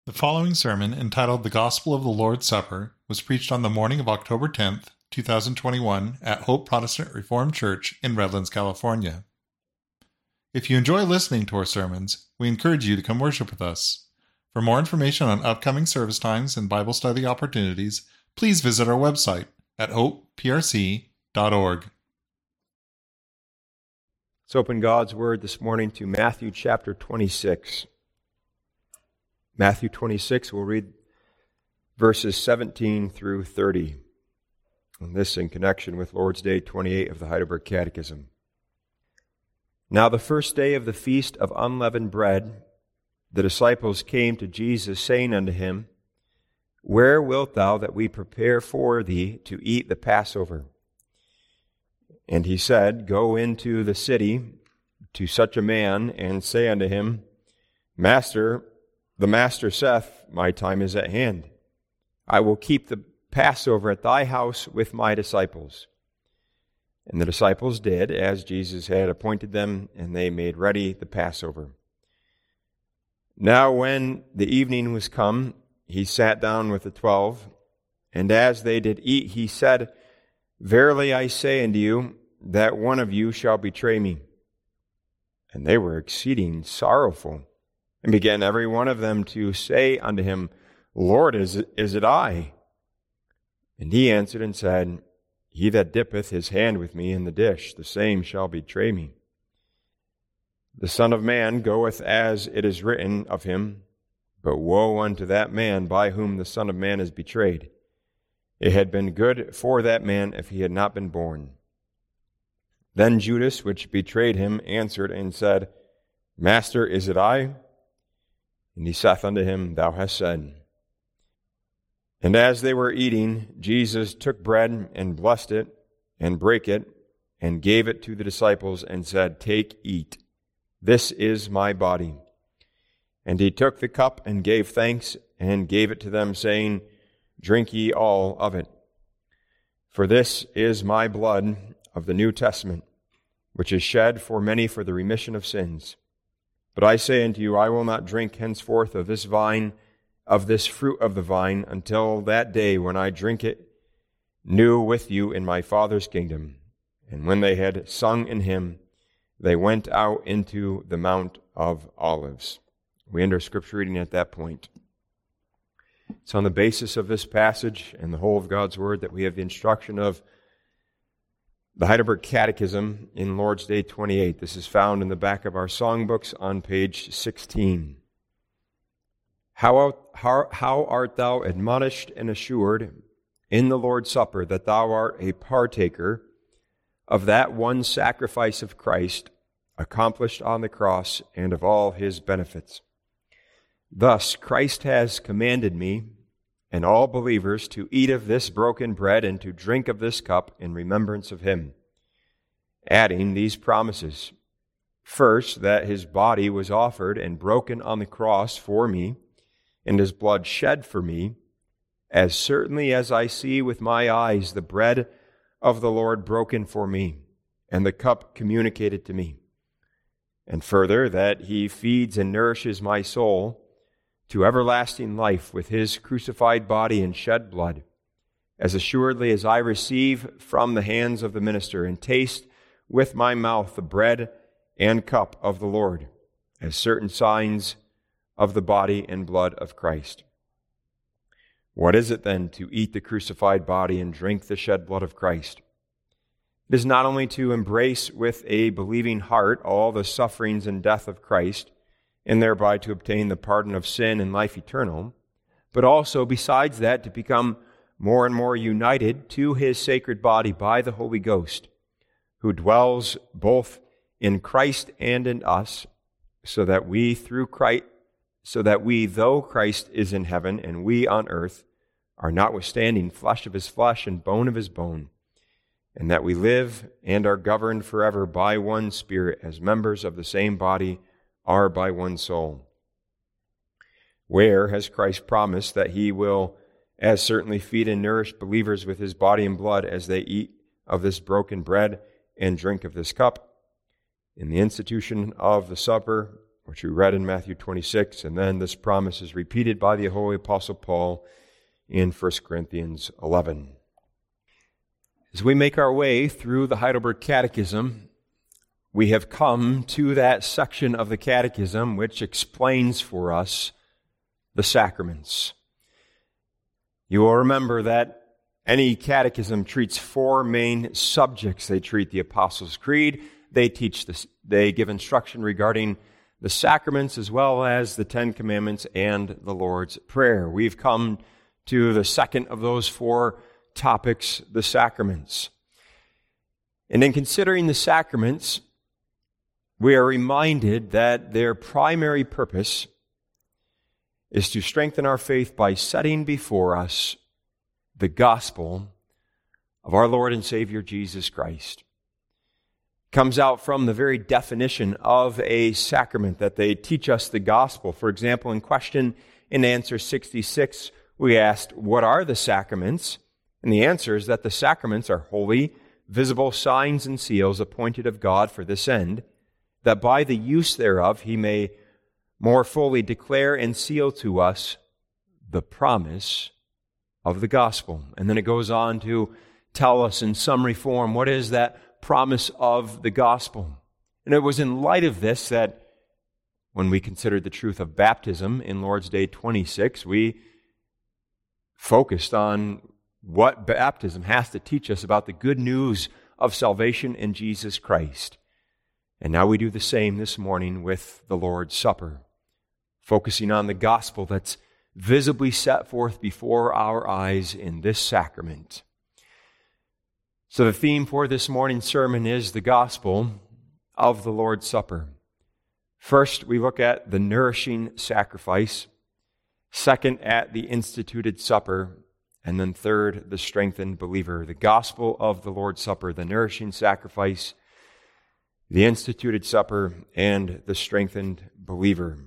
The following sermon, entitled The Gospel of the Lord's Supper, was preached on the morning of October 10th, 2021 at Hope Protestant Reformed Church in Redlands, California. If you enjoy listening to our sermons, we encourage you to come worship with us. For more information on upcoming service times and Bible study opportunities, please visit our website at hopeprc.org. Let's open God's Word this morning to Matthew chapter 26. Matthew 26, we'll read verses 17 through 30. And this in connection with Lord's Day 28 of the Heidelberg Catechism. Now the first day of the feast of unleavened bread, the disciples came to Jesus, saying unto him, Where wilt thou that we prepare for thee to eat the Passover? And he said, Go into the city to such a man, and say unto him, Master, the Master saith, My time is at hand. I will keep the Passover at thy house with my disciples. And the disciples did as Jesus had appointed them, and they made ready the Passover. Now when the evening was come, he sat down with the 12, and as they did eat, he said, Verily I say unto you, that one of you shall betray me. And they were exceeding sorrowful, and began every one of them to say unto him, Lord, is it I? And he answered and said, He that dippeth his hand with me in the dish, the same shall betray me. The Son of Man goeth as it is written of him, but woe unto that man by whom the Son of Man is betrayed. It had been good for that man if he had not been born. Then Judas, which betrayed him, answered and said, Master, is it I? And he saith unto him, Thou hast said. And as they were eating, Jesus took bread and blessed it, and brake it, and gave it to the disciples, and said, Take, eat. This is my body. And he took the cup, and gave thanks, and gave it to them, saying, Drink ye all of it. For this is my blood of the New Testament, which is shed for many for the remission of sins. But I say unto you, I will not drink henceforth of this vine, of this fruit of the vine, until that day when I drink it new with you in my Father's kingdom. And when they had sung an hymn, they went out into the Mount of Olives. We end our scripture reading at that point. It's on the basis of this passage and the whole of God's Word that we have the instruction of the Heidelberg Catechism in Lord's Day 28. This is found in the back of our songbooks on page 16. How art thou admonished and assured in the Lord's Supper that thou art a partaker of that one sacrifice of Christ accomplished on the cross and of all his benefits. Thus Christ has commanded me and all believers to eat of this broken bread and to drink of this cup in remembrance of him, adding these promises. First, that his body was offered and broken on the cross for me, and his blood shed for me, as certainly as I see with my eyes the bread of the Lord broken for me, and the cup communicated to me. And further, that he feeds and nourishes my soul to everlasting life with his crucified body and shed blood, as assuredly as I receive from the hands of the minister and taste with my mouth the bread and cup of the Lord, as certain signs of the body and blood of Christ. What is it then to eat the crucified body and drink the shed blood of Christ? It is not only to embrace with a believing heart all the sufferings and death of Christ, and thereby to obtain the pardon of sin and life eternal, but also, besides that, to become more and more united to his sacred body by the Holy Ghost, who dwells both in Christ and in us, so that we, though Christ is in heaven and we on earth, are notwithstanding flesh of his flesh and bone of his bone, and that we live and are governed forever by one Spirit, as members of the same body are by one soul. Where has Christ promised that he will as certainly feed and nourish believers with his body and blood as they eat of this broken bread and drink of this cup? In the institution of the supper which we read in Matthew 26, and then this promise is repeated by the Holy Apostle Paul in 1 Corinthians 11. As we make our way through the Heidelberg Catechism, we have come to that section of the Catechism which explains for us the sacraments. You will remember that any catechism treats four main subjects. They treat the Apostles' Creed, they give instruction regarding the sacraments as well as the Ten Commandments and the Lord's Prayer. We've come to the second of those four topics, the sacraments. And in considering the sacraments, we are reminded that their primary purpose is to strengthen our faith by setting before us the gospel of our Lord and Savior Jesus Christ. It comes out from the very definition of a sacrament that they teach us the gospel. For example, in question and answer 66, we asked, what are the sacraments? And the answer is that the sacraments are holy, visible signs and seals appointed of God for this end, that by the use thereof he may more fully declare and seal to us the promise of the gospel. And then it goes on to tell us in summary form, what is that promise of the gospel? And it was in light of this that when we considered the truth of baptism in Lord's Day 26, we focused on what baptism has to teach us about the good news of salvation in Jesus Christ. And now we do the same this morning with the Lord's Supper, focusing on the gospel that's visibly set forth before our eyes in this sacrament. So the theme for this morning's sermon is the gospel of the Lord's Supper. First, we look at the nourishing sacrifice. Second, at the instituted supper. And then third, the strengthened believer. The gospel of the Lord's Supper, the nourishing sacrifice, the instituted supper, and the strengthened believer.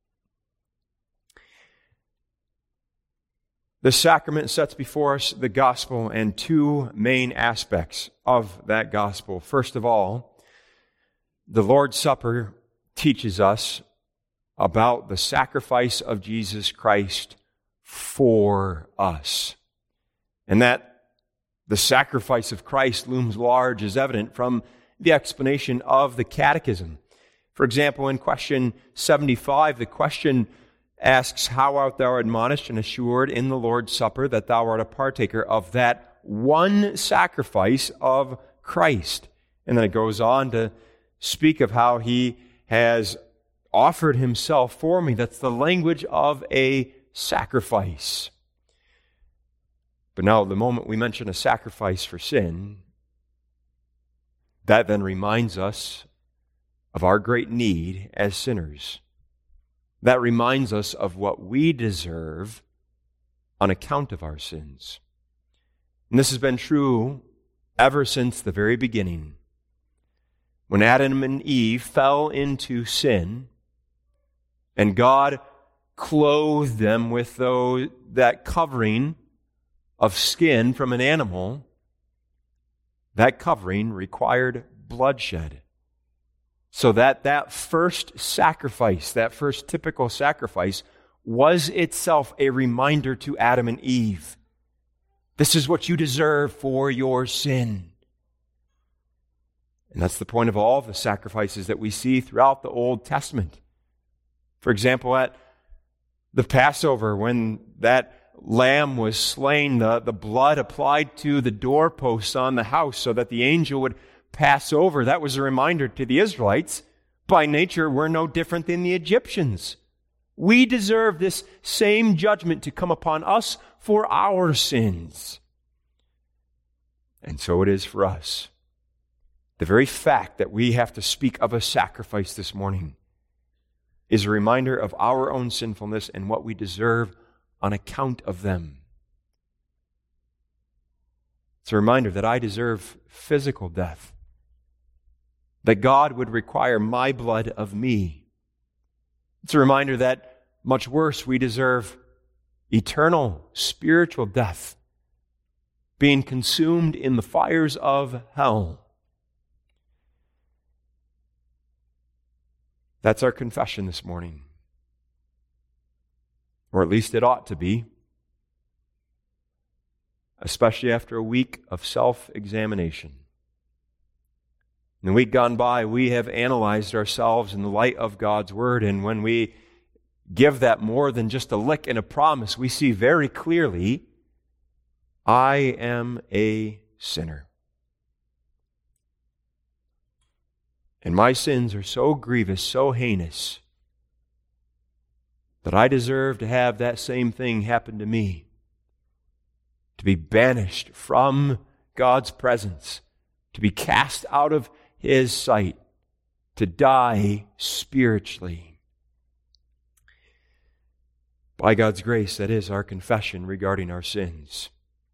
The sacrament sets before us the gospel and two main aspects of that gospel. First of all, the Lord's Supper teaches us about the sacrifice of Jesus Christ for us. And that the sacrifice of Christ looms large is evident from the explanation of the Catechism. For example, in question 75, the question asks, how art thou admonished and assured in the Lord's Supper that thou art a partaker of that one sacrifice of Christ? And then it goes on to speak of how he has offered himself for me. That's the language of a sacrifice. But now, the moment we mention a sacrifice for sin, that then reminds us of our great need as sinners. That reminds us of what we deserve on account of our sins. And this has been true ever since the very beginning. When Adam and Eve fell into sin, and God clothed them with that covering of skin from an animal, that covering required bloodshed. So that first sacrifice, that first typical sacrifice, was itself a reminder to Adam and Eve. This is what you deserve for your sin. And that's the point of all the sacrifices that we see throughout the Old Testament. For example, at the Passover, when that lamb was slain, the blood applied to the doorposts on the house so that the angel would pass over. That was a reminder to the Israelites. By nature, we're no different than the Egyptians. We deserve this same judgment to come upon us for our sins. And so it is for us. The very fact that we have to speak of a sacrifice this morning is a reminder of our own sinfulness and what we deserve on account of them. It's a reminder that I deserve physical death, that God would require my blood of me. It's a reminder that, much worse, we deserve eternal spiritual death, being consumed in the fires of hell. That's our confession this morning. Or at least it ought to be. Especially after a week of self-examination. In the week gone by, we have analyzed ourselves in the light of God's Word, and when we give that more than just a lick and a promise, we see very clearly, I am a sinner. And my sins are so grievous, so heinous, that I deserve to have that same thing happen to me. To be banished from God's presence, to be cast out of His sight, to die spiritually. By God's grace, that is our confession regarding our sins.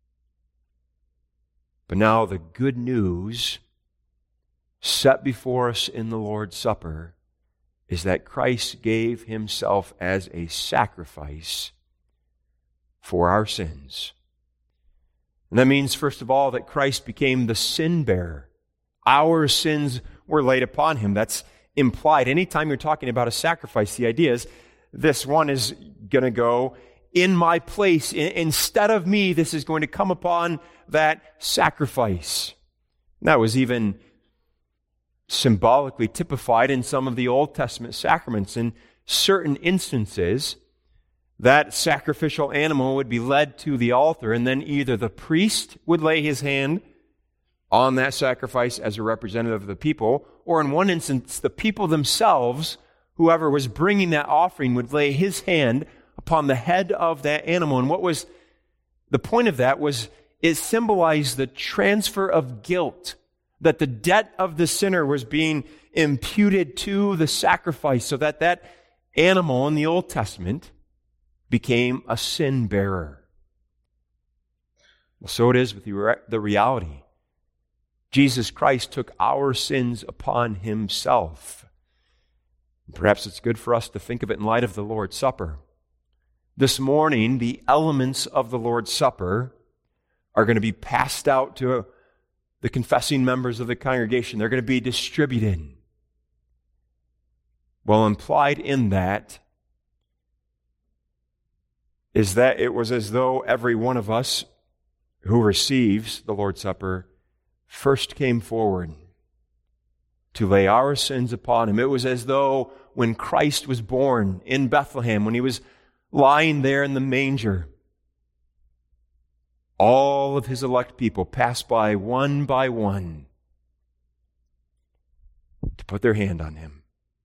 But now the good news set before us in the Lord's Supper is that Christ gave Himself as a sacrifice for our sins. And that means, first of all, that Christ became the sin bearer. Our sins were laid upon Him. That's implied. Anytime you're talking about a sacrifice, the idea is this one is going to go in my place. Instead of me, this is going to come upon that sacrifice. And that was even symbolically typified in some of the Old Testament sacraments. In certain instances, that sacrificial animal would be led to the altar, and then either the priest would lay his hand on that sacrifice as a representative of the people, or in one instance, the people themselves, whoever was bringing that offering, would lay his hand upon the head of that animal. And what was the point of that was it symbolized the transfer of guilt, that the debt of the sinner was being imputed to the sacrifice, so that that animal in the Old Testament became a sin bearer. Well, so it is with the reality. Jesus Christ took our sins upon Himself. Perhaps it's good for us to think of it in light of the Lord's Supper. This morning, the elements of the Lord's Supper are going to be passed out to the confessing members of the congregation. They're going to be distributed. Well, implied in that is that it was as though every one of us who receives the Lord's Supper first came forward to lay our sins upon Him. It was as though when Christ was born in Bethlehem, when He was lying there in the manger, all of His elect people passed by one to put their hand on Him,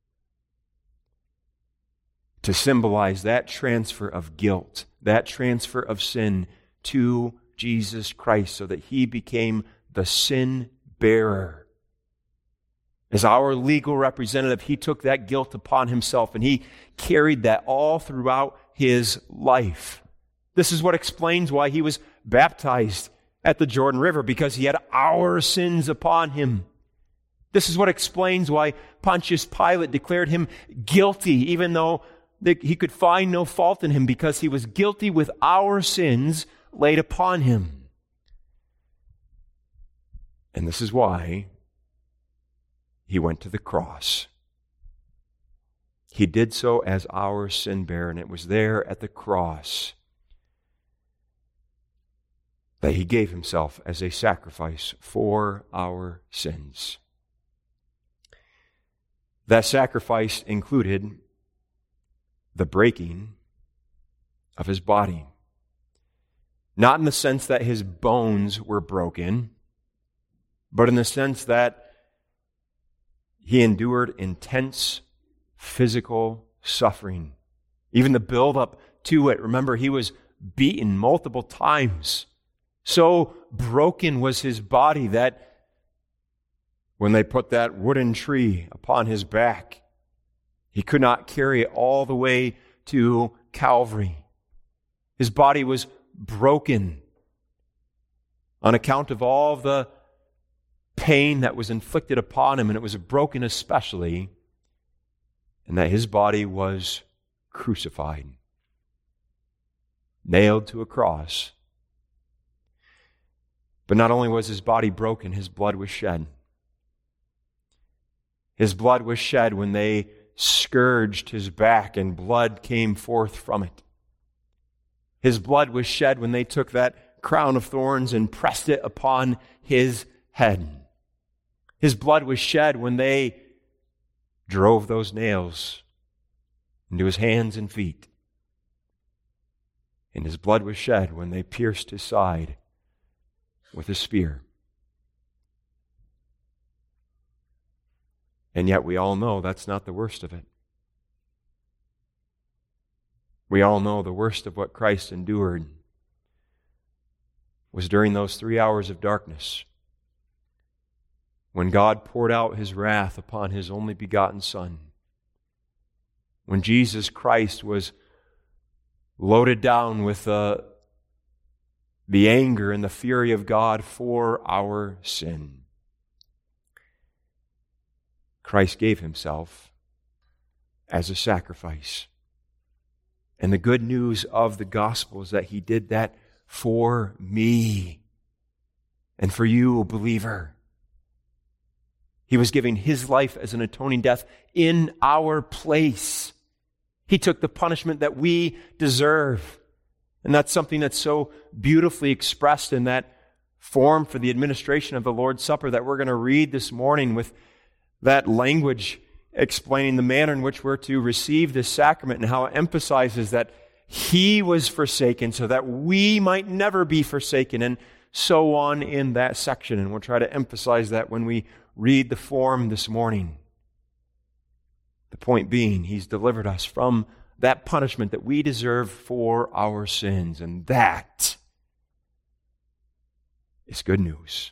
to symbolize that transfer of guilt, that transfer of sin to Jesus Christ, so that He became the sin bearer. As our legal representative, He took that guilt upon Himself, and He carried that all throughout His life. This is what explains why He was baptized at the Jordan River, because He had our sins upon Him. This is what explains why Pontius Pilate declared Him guilty, even though He could find no fault in Him, because He was guilty with our sins laid upon Him. And this is why He went to the cross. He did so as our sin bearer, and it was there at the cross that He gave Himself as a sacrifice for our sins. That sacrifice included the breaking of His body. Not in the sense that His bones were broken, but in the sense that He endured intense physical suffering. Even the build-up to it. Remember, He was beaten multiple times. So broken was His body that when they put that wooden tree upon His back, He could not carry it all the way to Calvary. His body was broken on account of all the pain that was inflicted upon Him, and it was broken especially, and that His body was crucified, nailed to a cross. But not only was His body broken, His blood was shed. His blood was shed when they scourged his back and blood came forth from it. His blood was shed when they took that crown of thorns and pressed it upon his head. His blood was shed when they drove those nails into his hands and feet. And his blood was shed when they pierced his side with a spear. And yet we all know that's not the worst of it. We all know the worst of what Christ endured was during those 3 hours of darkness when God poured out his wrath upon his only begotten Son. When Jesus Christ was loaded down with the anger and the fury of God for our sin. Christ gave himself as a sacrifice. And the good news of the gospel is that he did that for me and for you, believer. He was giving his life as an atoning death in our place. He took the punishment that we deserve. And that's something that's so beautifully expressed in that form for the administration of the Lord's Supper that we're going to read this morning, with that language explaining the manner in which we're to receive this sacrament and how it emphasizes that he was forsaken so that we might never be forsaken, and so on in that section. And we'll try to emphasize that when we read the form this morning. The point being, he's delivered us from that punishment that we deserve for our sins. And that is good news.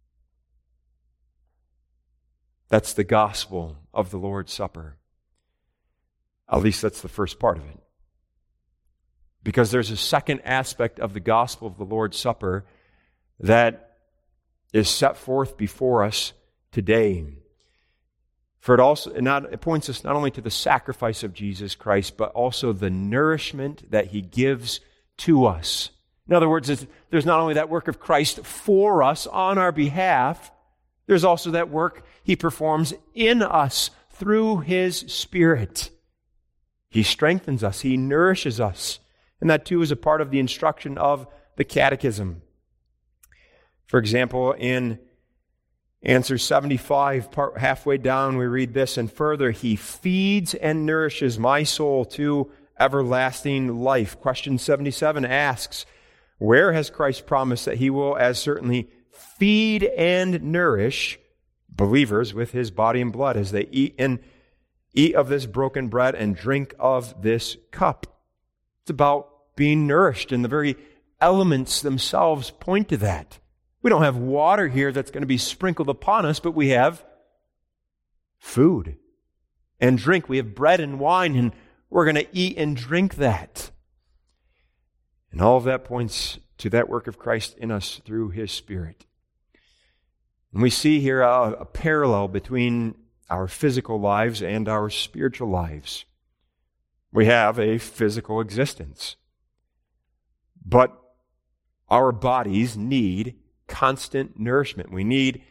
That's the gospel of the Lord's Supper. At least that's the first part of it. Because there's a second aspect of the gospel of the Lord's Supper that is set forth before us today. For it points us not only to the sacrifice of Jesus Christ, but also the nourishment that he gives to us. In other words, there's not only that work of Christ for us on our behalf, there's also that work he performs in us through his Spirit. He strengthens us, he nourishes us. And that too is a part of the instruction of the Catechism. For example, in Answer 75, halfway down, we read this: and further, he feeds and nourishes my soul to everlasting life. Question 77 asks, where has Christ promised that he will as certainly feed and nourish believers with his body and blood as they eat of this broken bread and drink of this cup? It's about being nourished, and the very elements themselves point to that. We don't have water here that's going to be sprinkled upon us, but we have food and drink. We have bread and wine, and we're going to eat and drink that. And all of that points to that work of Christ in us through his Spirit. And we see here a parallel between our physical lives and our spiritual lives. We have a physical existence, but our bodies need constant nourishment. We need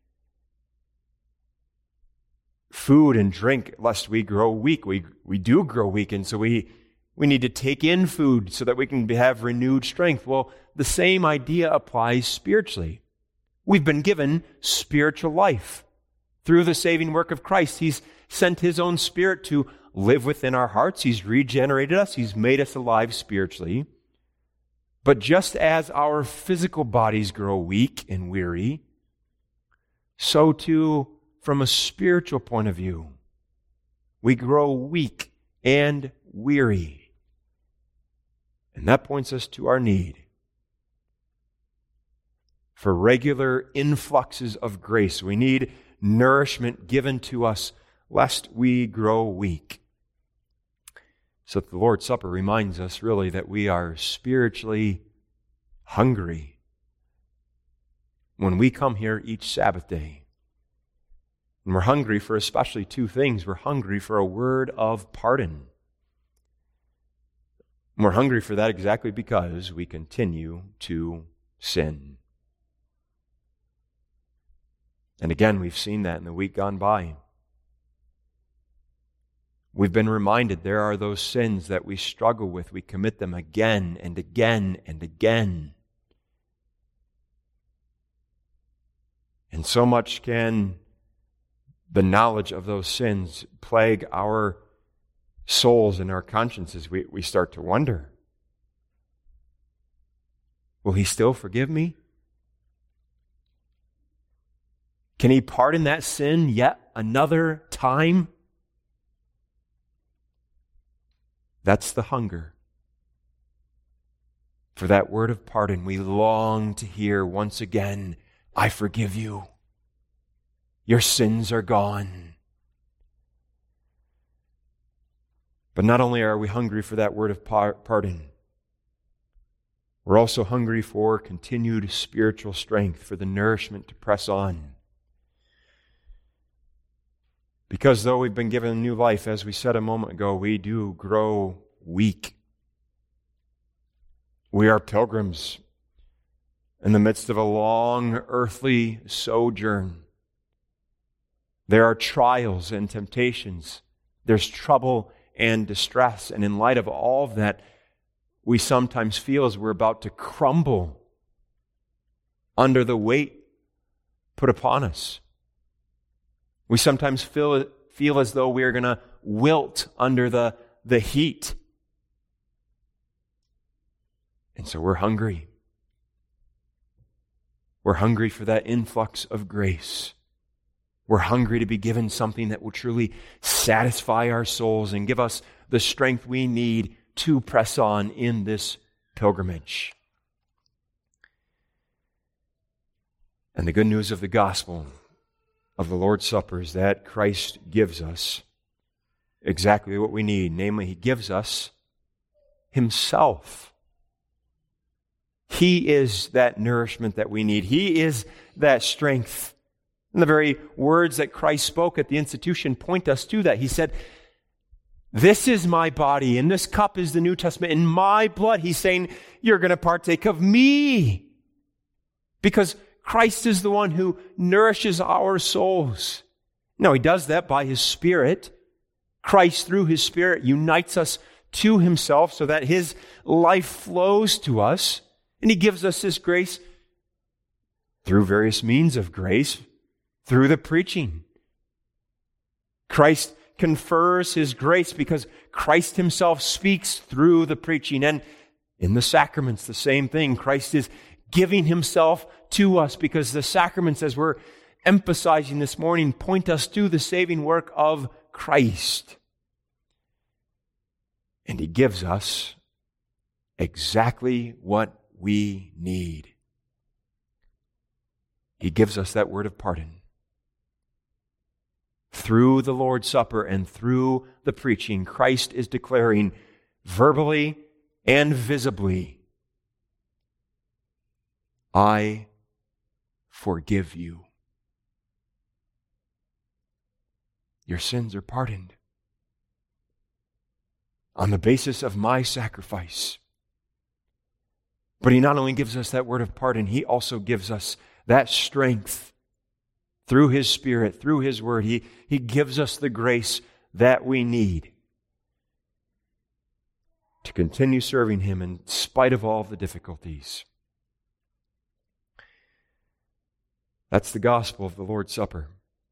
food and drink lest we grow weak. We do grow weak, and so we need to take in food so that we can have renewed strength. Well, the same idea applies spiritually. We've been given spiritual life through the saving work of Christ. He's sent his own Spirit to live within our hearts. He's regenerated us. He's made us alive spiritually. But just as our physical bodies grow weak and weary, so too, from a spiritual point of view, we grow weak and weary. And that points us to our need for regular influxes of grace. We need nourishment given to us lest we grow weak. So the Lord's Supper reminds us really that we are spiritually hungry when we come here each Sabbath day. And we're hungry for especially two things. We're hungry for a word of pardon. And we're hungry for that exactly because we continue to sin. And again, we've seen that in the week gone by. We've been reminded there are those sins that we struggle with. We commit them again and again and again. And so much can the knowledge of those sins plague our souls and our consciences. We start to wonder, will He still forgive me? Can He pardon that sin yet another time? That's the hunger for that word of pardon. We long to hear once again, I forgive you. Your sins are gone. But not only are we hungry for that word of pardon, we're also hungry for continued spiritual strength, for the nourishment to press on. Because though we've been given a new life, as we said a moment ago, we do grow weak. We are pilgrims in the midst of a long earthly sojourn. There are trials and temptations. There's trouble and distress. And in light of all of that, we sometimes feel as we're about to crumble under the weight put upon us. We sometimes feel as though we are going to wilt under the heat. And so we're hungry. We're hungry for that influx of grace. We're hungry to be given something that will truly satisfy our souls and give us the strength we need to press on in this pilgrimage. And the good news of the gospel of the Lord's Supper is that Christ gives us exactly what we need. Namely, He gives us Himself. He is that nourishment that we need. He is that strength. And the very words that Christ spoke at the institution point us to that. He said, this is my body, and this cup is the New Testament. In my blood, He's saying, you're going to partake of me. Because Christ is the one who nourishes our souls. Now, He does that by His Spirit. Christ, through His Spirit, unites us to Himself so that His life flows to us. And He gives us this grace through various means of grace, through the preaching. Christ confers His grace because Christ Himself speaks through the preaching. And in the sacraments, the same thing. Christ is giving Himself to us because the sacraments, as we're emphasizing this morning, point us to the saving work of Christ. And He gives us exactly what we need. He gives us that word of pardon. Through the Lord's Supper and through the preaching, Christ is declaring verbally and visibly, I forgive you. Your sins are pardoned on the basis of my sacrifice. But He not only gives us that word of pardon, He also gives us that strength through His Spirit, through His Word. He gives us the grace that we need to continue serving Him in spite of all the difficulties. That's the gospel of the Lord's Supper.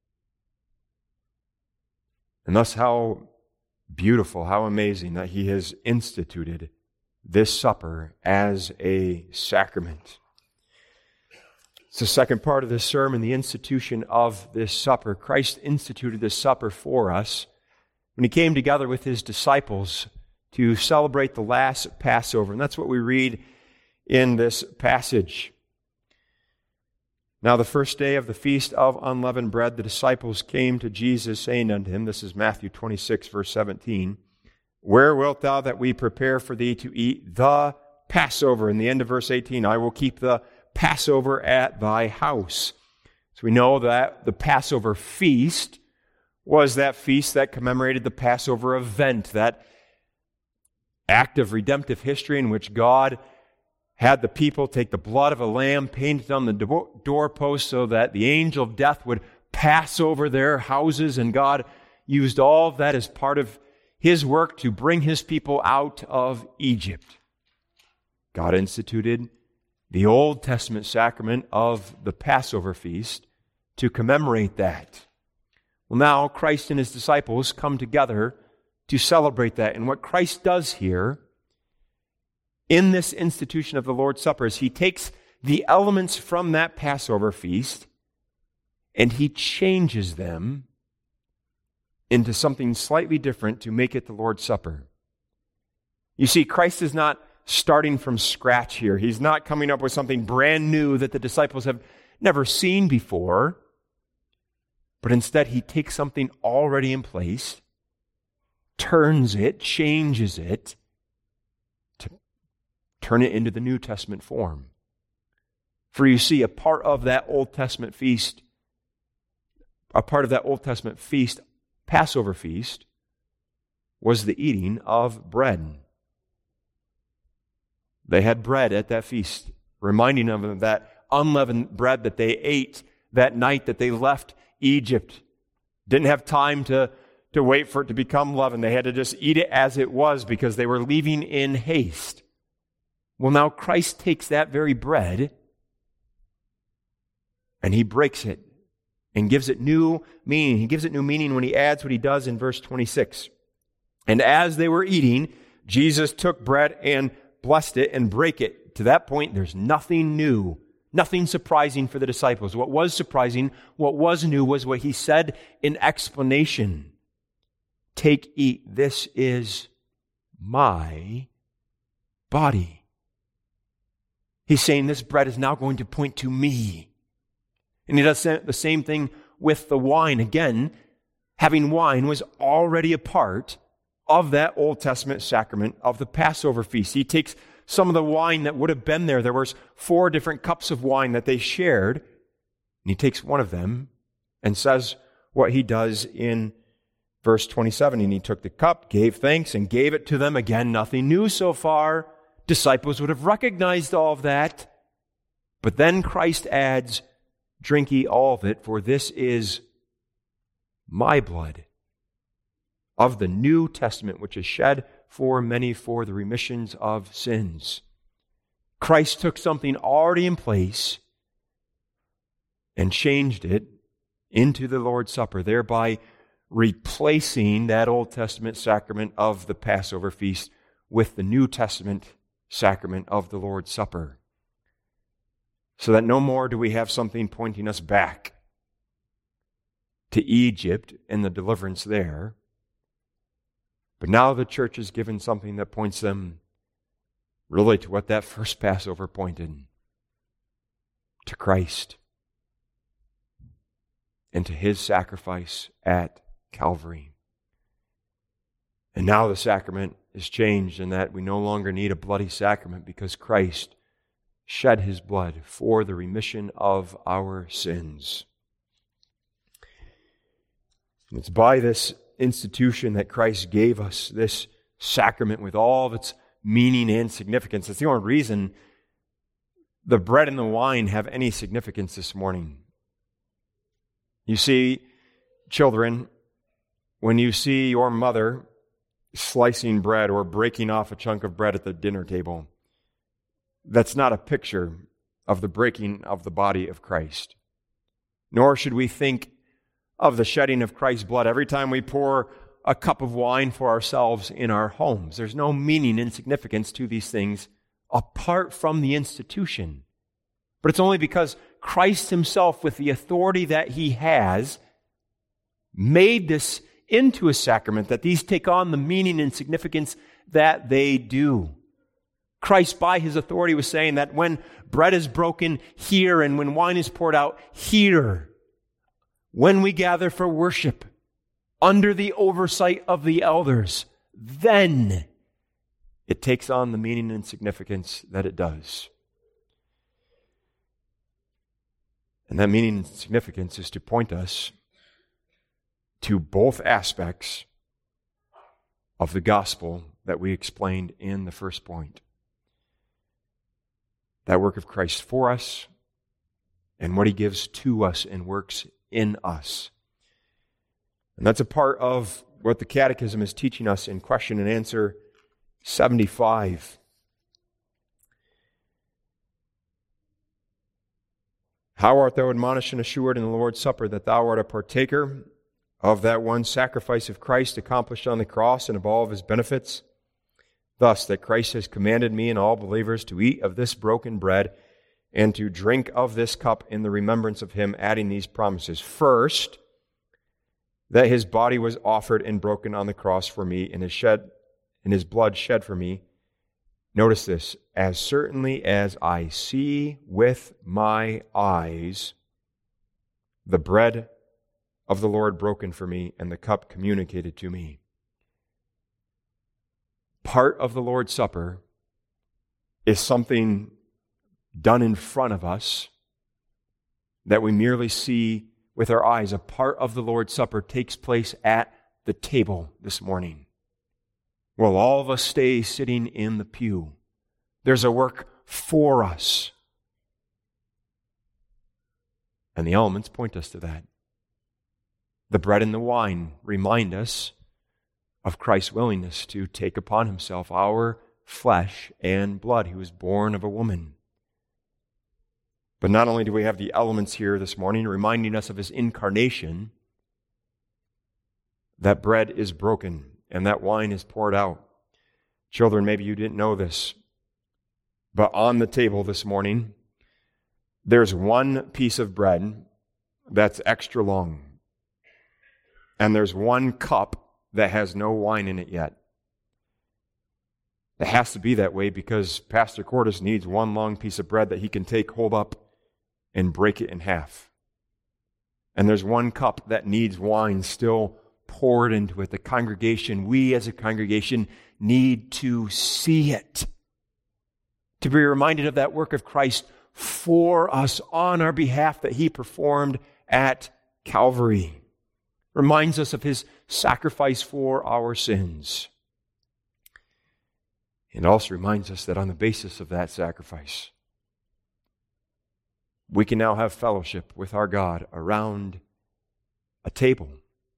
And thus how beautiful, how amazing that He has instituted this supper as a sacrament. It's the second part of this sermon, the institution of this supper. Christ instituted this supper for us when He came together with His disciples to celebrate the last Passover. And that's what we read in this passage. Now, the first day of the Feast of Unleavened Bread, the disciples came to Jesus, saying unto Him, this is Matthew 26, verse 17, where wilt thou that we prepare for thee to eat the Passover? In the end of verse 18, I will keep the Passover at thy house. So we know that the Passover feast was that feast that commemorated the Passover event, that act of redemptive history in which God had the people take the blood of a lamb, paint it on the doorpost so that the angel of death would pass over their houses, and God used all of that as part of His work to bring His people out of Egypt. God instituted the Old Testament sacrament of the Passover feast to commemorate that. Well, now Christ and His disciples come together to celebrate that. And what Christ does here in this institution of the Lord's Supper is He takes the elements from that Passover feast and He changes them into something slightly different to make it the Lord's Supper. You see, Christ is not starting from scratch here. He's not coming up with something brand new that the disciples have never seen before, but instead He takes something already in place, turns it, changes it, to turn it into the New Testament form. For you see, a part of that Old Testament feast, Passover feast, was the eating of bread. They had bread at that feast, reminding them of that unleavened bread that they ate that night that they left Egypt. Didn't have time to wait for it to become leavened. They had to just eat it as it was because they were leaving in haste. Well, now Christ takes that very bread and He breaks it and gives it new meaning. He gives it new meaning when He adds what He does in verse 26. And as they were eating, Jesus took bread and blessed it and brake it. To that point, there's nothing new, nothing surprising for the disciples. What was surprising, what was new, was what He said in explanation. Take, eat, this is my body. He's saying this bread is now going to point to me. And He does the same thing with the wine. Again, having wine was already a part of that Old Testament sacrament of the Passover feast. He takes some of the wine that would have been there. There was 4 different cups of wine that they shared. And He takes one of them and says what He does in verse 27. And He took the cup, gave thanks, and gave it to them. Again, nothing new so far. Disciples would have recognized all of that. But then Christ adds, drink ye all of it, for this is my blood of the New Testament, which is shed for many for the remissions of sins. Christ took something already in place and changed it into the Lord's Supper, thereby replacing that Old Testament sacrament of the Passover feast with the New Testament sacrament of the Lord's Supper. So that no more do we have something pointing us back to Egypt and the deliverance there, but now the church is given something that points them really to what that first Passover pointed, to Christ and to His sacrifice at Calvary. And now the sacrament is changed in that we no longer need a bloody sacrament because Christ shed His blood for the remission of our sins. And it's by this institution that Christ gave us this sacrament with all of its meaning and significance. It's the only reason the bread and the wine have any significance this morning. You see, children, when you see your mother slicing bread or breaking off a chunk of bread at the dinner table, that's not a picture of the breaking of the body of Christ. Nor should we think of the shedding of Christ's blood every time we pour a cup of wine for ourselves in our homes. There's no meaning and significance to these things apart from the institution. But it's only because Christ Himself, with the authority that He has, made this into a sacrament that these take on the meaning and significance that they do. Christ, by His authority, was saying that when bread is broken here and when wine is poured out here, when we gather for worship under the oversight of the elders, then it takes on the meaning and significance that it does. And that meaning and significance is to point us to both aspects of the gospel that we explained in the first point. That work of Christ for us and what He gives to us and works in us. And that's a part of what the Catechism is teaching us in question and answer 75. How art thou admonished and assured in the Lord's Supper that thou art a partaker of that one sacrifice of Christ accomplished on the cross and of all of his benefits? Thus, that Christ has commanded me and all believers to eat of this broken bread and to drink of this cup in the remembrance of him, adding these promises. First, that his body was offered and broken on the cross for me, and his blood shed for me. Notice this, as certainly as I see with my eyes the bread of the Lord broken for me and the cup communicated to me. Part of the Lord's Supper is something done in front of us that we merely see with our eyes. A part of the Lord's Supper takes place at the table this morning. Well, all of us stay sitting in the pew. There's a work for us. And the elements point us to that. The bread and the wine remind us of Christ's willingness to take upon himself our flesh and blood. He was born of a woman. But not only do we have the elements here this morning reminding us of his incarnation, that bread is broken and that wine is poured out. Children, maybe you didn't know this, but on the table this morning, there's one piece of bread that's extra long. And there's one cup that has no wine in it yet. It has to be that way because Pastor Cordis needs one long piece of bread that he can take, hold up, and break it in half. And there's one cup that needs wine still poured into it. The congregation, we as a congregation, need to see it. To be reminded of that work of Christ for us on our behalf that he performed at Calvary. Reminds us of his sacrifice for our sins. And also reminds us that on the basis of that sacrifice, we can now have fellowship with our God around a table.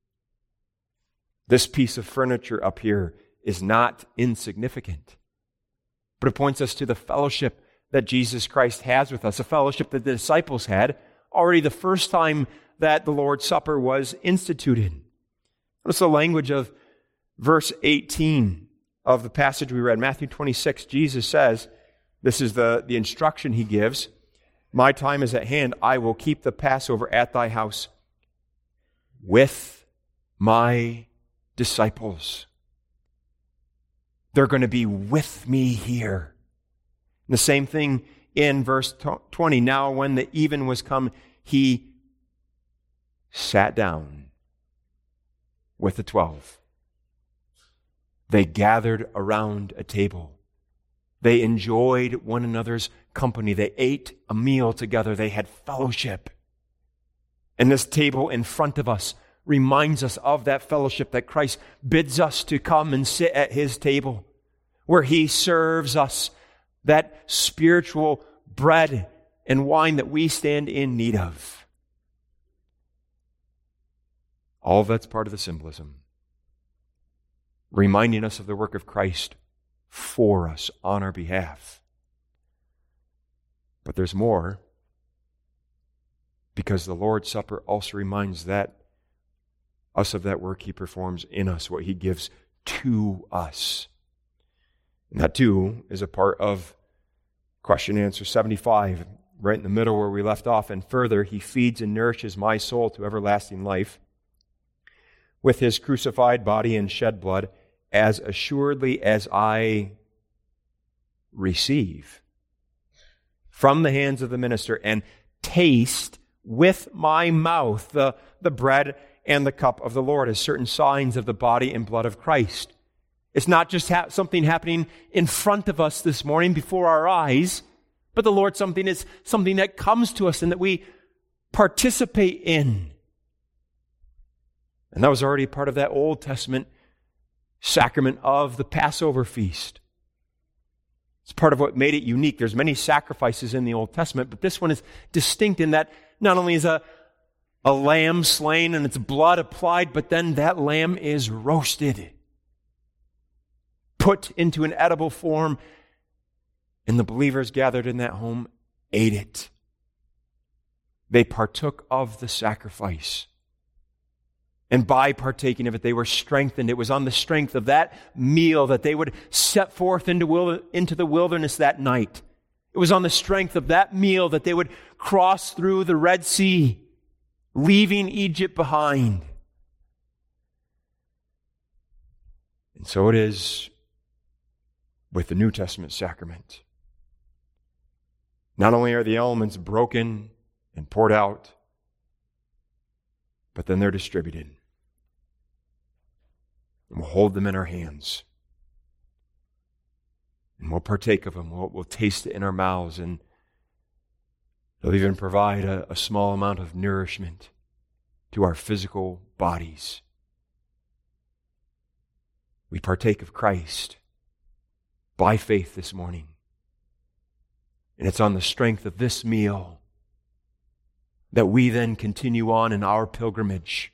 This piece of furniture up here is not insignificant, but it points us to the fellowship that Jesus Christ has with us, a fellowship that the disciples had already the first time that the Lord's Supper was instituted. Notice the language of verse 18 of the passage we read, Matthew 26. Jesus says, this is the instruction he gives, my time is at hand, I will keep the Passover at thy house with my disciples. They're going to be with me here. And the same thing in verse 20. Now when the even was come, he sat down with the 12. They gathered around a table. They enjoyed one another's company. They ate a meal together. They had fellowship. And this table in front of us reminds us of that fellowship that Christ bids us to come and sit at his table, where he serves us that spiritual bread and wine that we stand in need of. All of that's part of the symbolism, reminding us of the work of Christ for us on our behalf. But there's more, because the Lord's Supper also reminds us of that work he performs in us, what he gives to us. And that too is a part of question and answer 75, right in the middle where we left off. And further, he feeds and nourishes my soul to everlasting life with his crucified body and shed blood, as assuredly as I receive from the hands of the minister and taste with my mouth the bread and the cup of the Lord, as certain signs of the body and blood of Christ. It's not just something happening in front of us this morning before our eyes, but the Lord is something that comes to us and that we participate in. And that was already part of that Old Testament sacrament of the Passover feast. It's part of what made it unique. There's many sacrifices in the Old Testament, but this one is distinct in that not only is a a lamb slain and its blood applied, but then that lamb is roasted, put into an edible form, and the believers gathered in that home ate it. They partook of the sacrifice. And by partaking of it, they were strengthened. It was on the strength of that meal that they would set forth into the wilderness that night. It was on the strength of that meal that they would cross through the Red Sea, leaving Egypt behind. And so it is with the New Testament sacrament. Not only are the elements broken and poured out, but then they're distributed. And we'll hold them in our hands. And we'll partake of them. We'll taste it in our mouths. And they'll even provide a small amount of nourishment to our physical bodies. We partake of Christ by faith this morning. And it's on the strength of this meal that we then continue on in our pilgrimage,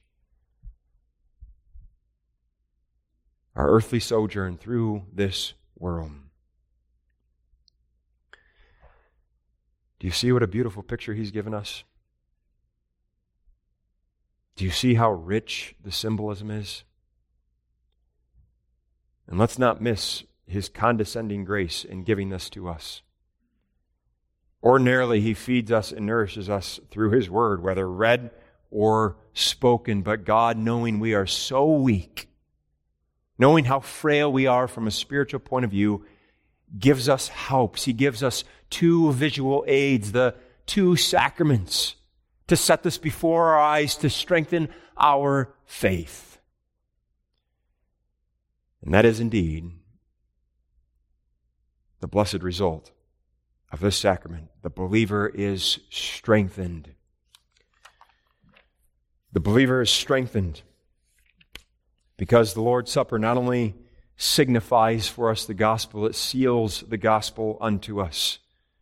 our earthly sojourn through this world. Do you see what a beautiful picture he's given us? Do you see how rich the symbolism is? And let's not miss his condescending grace in giving this to us. Ordinarily, he feeds us and nourishes us through his word, whether read or spoken. But God, knowing we are so weak, knowing how frail we are from a spiritual point of view, gives us helps. He gives us two visual aids, the two sacraments, to set this before our eyes, to strengthen our faith. And that is indeed the blessed result of this sacrament. The believer is strengthened. The believer is strengthened because the Lord's Supper not only signifies for us the gospel, it seals the gospel unto us.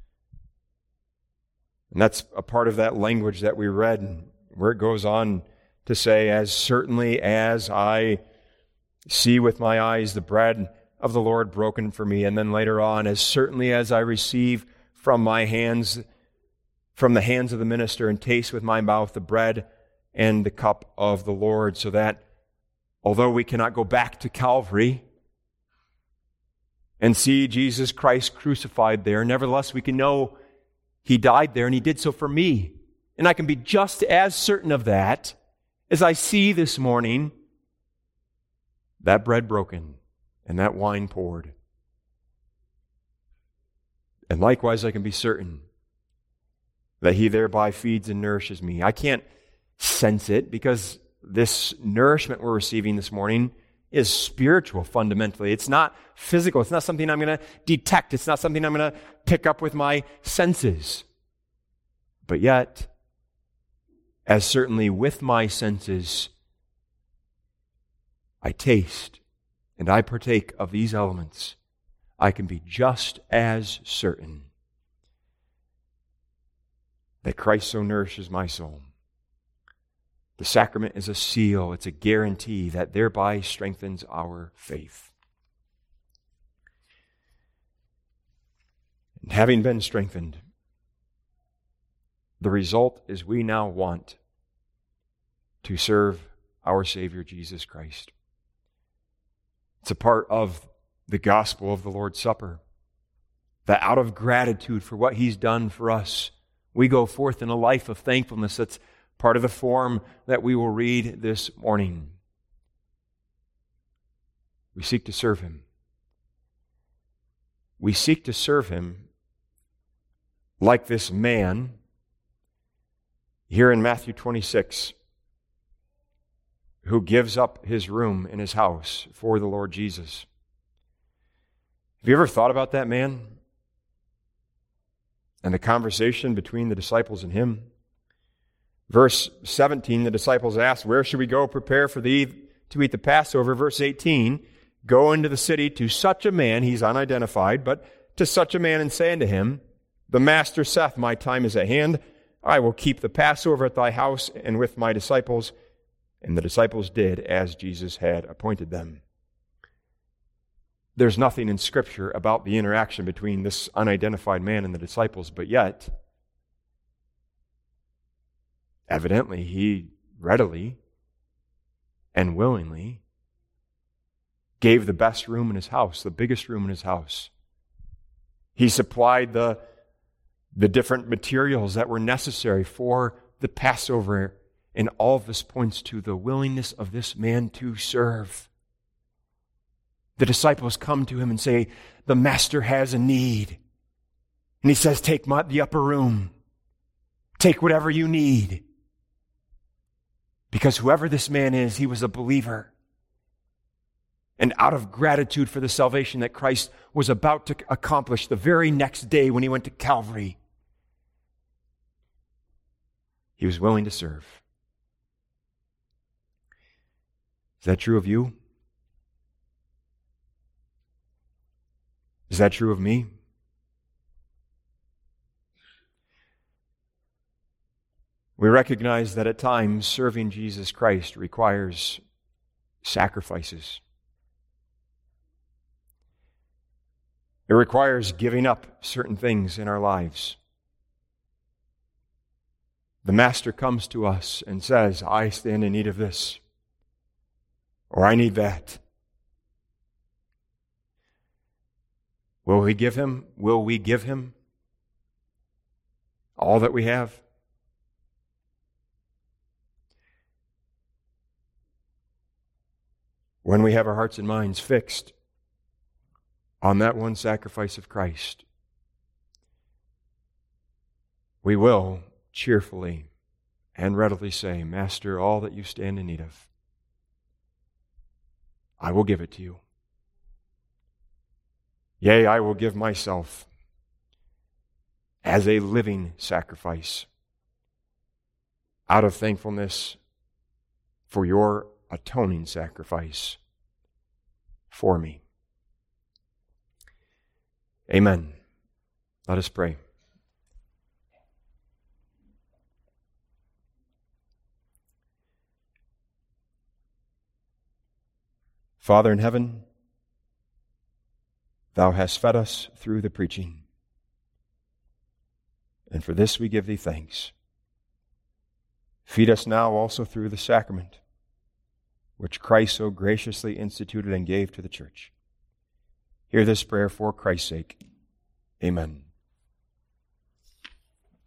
And that's a part of that language that we read, where it goes on to say, as certainly as I see with my eyes the bread of the Lord broken for me. And then later on, as certainly as I receive from my hands, from the hands of the minister, and taste with my mouth the bread and the cup of the Lord. So that although we cannot go back to Calvary and see Jesus Christ crucified there, nevertheless we can know he died there and he did so for me. And I can be just as certain of that as I see this morning that bread broken and that wine poured. And likewise, I can be certain that he thereby feeds and nourishes me. I can't sense it because this nourishment we're receiving this morning is spiritual fundamentally. It's not physical. It's not something I'm going to detect. It's not something I'm going to pick up with my senses. But yet, as certainly with my senses, I taste and I partake of these elements, I can be just as certain that Christ so nourishes my soul. The sacrament is a seal, it's a guarantee that thereby strengthens our faith. And having been strengthened, the result is we now want to serve our Savior Jesus Christ. It's a part of the gospel of the Lord's Supper, that out of gratitude for what he's done for us, we go forth in a life of thankfulness. That's part of the form that we will read this morning. We seek to serve him. We seek to serve him like this man here in Matthew 26, who gives up his room in his house for the Lord Jesus. Have you ever thought about that man and the conversation between the disciples and him? Verse 17, the disciples asked, "Where should we go prepare for thee to eat the Passover?" Verse 18, "Go into the city to such a man," he's unidentified, but to such a man, "and say unto him, The Master saith, My time is at hand. I will keep the Passover at thy house and with my disciples. And the disciples did as Jesus had appointed them. There's nothing in Scripture about the interaction between this unidentified man and the disciples, but yet, evidently, he readily and willingly gave the best room in his house, the biggest room in his house. He supplied the different materials that were necessary for the Passover, and all of this points to the willingness of this man to serve. The disciples come to him and say, the master has a need. And he says, take the upper room. Take whatever you need. Because whoever this man is, he was a believer. And out of gratitude for the salvation that Christ was about to accomplish the very next day when he went to Calvary, he was willing to serve. Is that true of you? Is that true of me? We recognize that at times serving Jesus Christ requires sacrifices. It requires giving up certain things in our lives. The Master comes to us and says, I stand in need of this, or I need that. Will we give him all that we have? When we have our hearts and minds fixed on that one sacrifice of Christ, we will cheerfully and readily say, Master, all that you stand in need of, I will give it to you. Yea, I will give myself as a living sacrifice out of thankfulness for your atoning sacrifice for me. Amen. Let us pray. Father in heaven, Thou hast fed us through the preaching, and for this we give Thee thanks. Feed us now also through the sacrament, which Christ so graciously instituted and gave to the church. Hear this prayer for Christ's sake. Amen.